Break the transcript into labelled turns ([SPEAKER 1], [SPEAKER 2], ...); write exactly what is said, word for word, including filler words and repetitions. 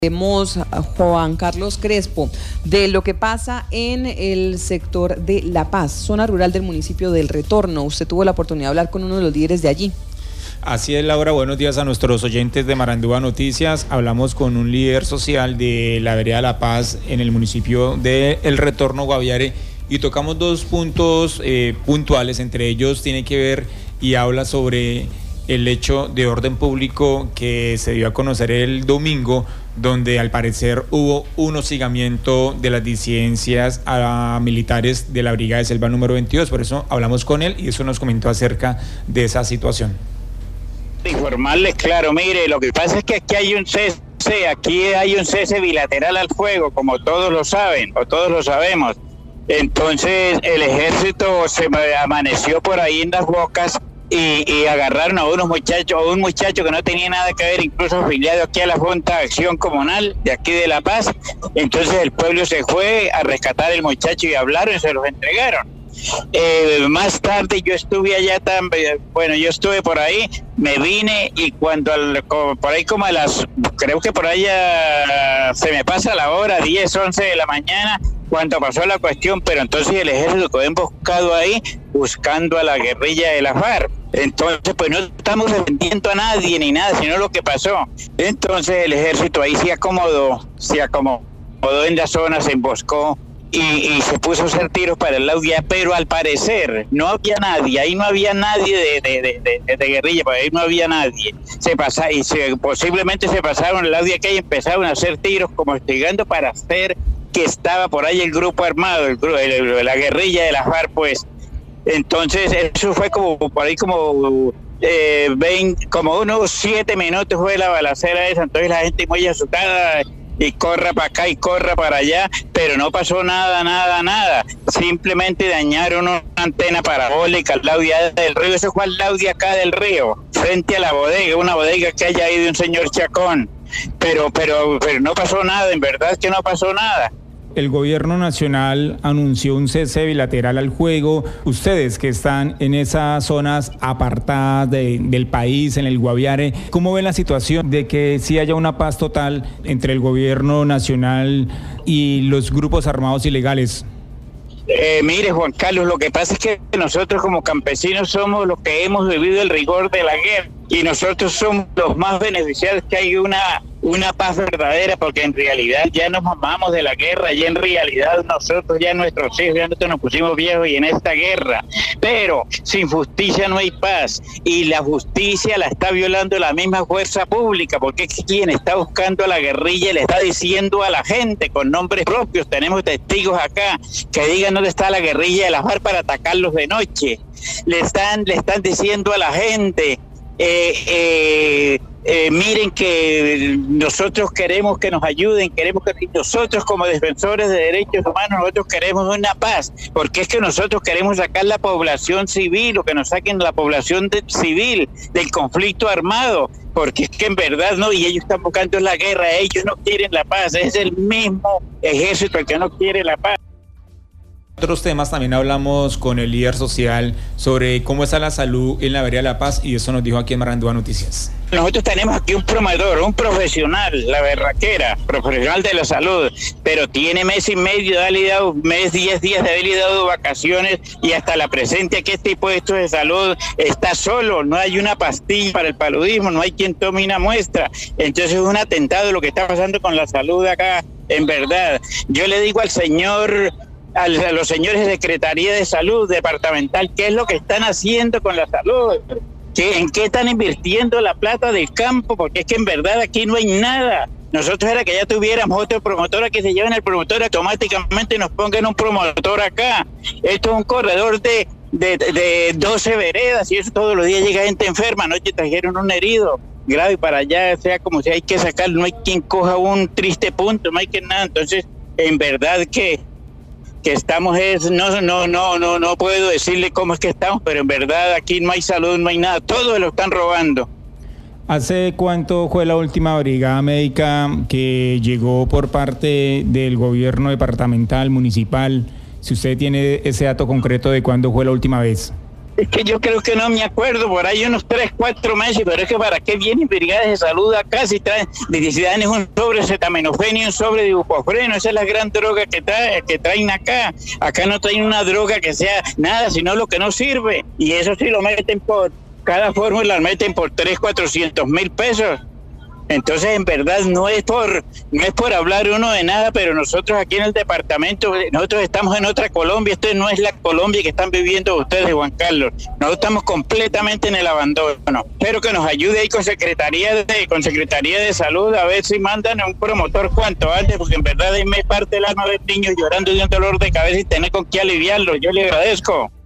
[SPEAKER 1] Vemos a Juan Carlos Crespo de lo que pasa en el sector de La Paz, zona rural del municipio del Retorno. Usted tuvo la oportunidad de hablar con uno de los líderes de allí.
[SPEAKER 2] Así es, Laura, buenos días a nuestros oyentes de Marandúa Noticias. Hablamos con un líder social de la vereda La Paz en el municipio de El Retorno, Guaviare, y tocamos dos puntos eh, puntuales. Entre ellos tiene que ver y habla sobre el hecho de orden público que se dio a conocer el domingo, donde al parecer hubo un hostigamiento de las disidencias a militares de la Brigada de Selva número veintidós. Por eso hablamos con él y eso nos comentó acerca de esa situación.
[SPEAKER 3] Informarles, claro, mire, lo que pasa es que aquí hay un cese, aquí hay un cese bilateral al fuego, como todos lo saben, o todos lo sabemos. Entonces el ejército se amaneció por ahí en las bocas y, y agarraron a unos muchachos, a un muchacho que no tenía nada que ver, incluso afiliado aquí a la Junta de Acción Comunal de aquí de La Paz. Entonces el pueblo se fue a rescatar al muchacho y hablaron y se los entregaron. Eh, más tarde yo estuve allá también, bueno, yo estuve por ahí, me vine y cuando al, como, por ahí como a las, creo que por allá se me pasa la hora, diez, once de la mañana, cuando pasó la cuestión, pero entonces el ejército quedó emboscado ahí buscando a la guerrilla de la FARC. Entonces pues no estamos defendiendo a nadie ni nada, sino lo que pasó. Entonces el ejército ahí se acomodó, se acomodó en la zona, se emboscó y, y se puso a hacer tiros para el lado de allá, pero al parecer no había nadie, ahí no había nadie de, de, de, de, de guerrilla, ahí no había nadie. Se pasa, y se, posiblemente se pasaron al lado de acá y empezaron a hacer tiros como hostigando para hacer que estaba por ahí el grupo armado, el, el, la guerrilla de la FARC, pues. Entonces eso fue como por ahí como eh, veinte, como unos siete minutos fue la balacera esa. Entonces la gente muy asustada y corra para acá y corra para allá, pero no pasó nada, nada, nada. Simplemente dañaron una antena parabólica al lado del río. Eso fue al lado de acá del río, frente a la bodega, una bodega que hay ahí de un señor Chacón. Pero, pero, pero no pasó nada, en verdad que no pasó nada.
[SPEAKER 2] El gobierno nacional anunció un cese bilateral al fuego. Ustedes que están en esas zonas apartadas de, del país, en el Guaviare, ¿cómo ven la situación de que sí haya una paz total entre el gobierno nacional y los grupos armados ilegales?
[SPEAKER 3] Eh, mire, Juan Carlos, lo que pasa es que nosotros como campesinos somos los que hemos vivido el rigor de la guerra y nosotros somos los más beneficiados que hay una, una paz verdadera, porque en realidad ya nos mamamos de la guerra y en realidad nosotros ya nuestros hijos ya nosotros nos pusimos viejos y en esta guerra, pero sin justicia no hay paz y la justicia la está violando la misma fuerza pública, porque es quien está buscando a la guerrilla y le está diciendo a la gente con nombres propios. Tenemos testigos acá que digan dónde está la guerrilla de la FARC para atacarlos de noche. Le están, le están diciendo a la gente Eh, eh, eh, miren que nosotros queremos que nos ayuden, queremos que nosotros como defensores de derechos humanos, nosotros queremos una paz, porque es que nosotros queremos sacar la población civil, o que nos saquen la población de, civil del conflicto armado, porque es que en verdad no, y ellos están buscando la guerra, ellos no quieren la paz, es el mismo ejército el que no quiere la paz.
[SPEAKER 2] Otros temas, también hablamos con el líder social sobre cómo está la salud en la vereda La Paz y eso nos dijo aquí en Marandúa Noticias.
[SPEAKER 3] Nosotros tenemos aquí un promotor, un profesional, la berraquera, profesional de la salud, pero tiene mes y medio de haberle dado, mes, diez días de haberle dado vacaciones y hasta la presente aquí este puesto de salud está solo, no hay una pastilla para el paludismo, no hay quien tome una muestra. Entonces es un atentado lo que está pasando con la salud acá, en verdad. Yo le digo al señor... a los señores de Secretaría de Salud Departamental, ¿qué es lo que están haciendo con la salud? ¿Qué, ¿En qué están invirtiendo la plata del campo? Porque es que en verdad aquí no hay nada. Nosotros era que ya tuviéramos otro promotor, que se lleven el promotor automáticamente nos pongan un promotor acá. Esto es un corredor de, de, de doce veredas y eso todos los días llega gente enferma. Anoche trajeron un herido grave para allá, sea como si hay que sacarlo, no hay quien coja un triste punto, no hay que nada. Entonces, en verdad que que estamos es, no, no, no, no, no puedo decirle cómo es que estamos, pero en verdad aquí no hay salud, no hay nada, todo lo están robando.
[SPEAKER 2] ¿Hace cuánto fue la última brigada médica que llegó por parte del gobierno departamental, municipal? Si usted tiene ese dato concreto de cuándo fue la última vez.
[SPEAKER 3] Es que yo creo que no me acuerdo, por ahí unos tres, cuatro meses, pero es que ¿para qué vienen brigadas de salud acá si traen, necesitan un sobre de acetaminofén y un sobre de ibuprofeno? Esa es la gran droga que, trae, que traen acá. Acá no traen una droga que sea nada, sino lo que no sirve. Y eso sí lo meten por, cada fórmula la meten por tres, cuatrocientos mil pesos. Entonces, en verdad, no es por no es por hablar uno de nada, pero nosotros aquí en el departamento, nosotros estamos en otra Colombia. Esto no es la Colombia que están viviendo ustedes, Juan Carlos. Nosotros estamos completamente en el abandono. Espero que nos ayude ahí con Secretaría de, con Secretaría de Salud, a ver si mandan a un promotor cuanto antes, porque en verdad me parte el alma ver niños llorando de un dolor de cabeza y tener con qué aliviarlo. Yo le agradezco.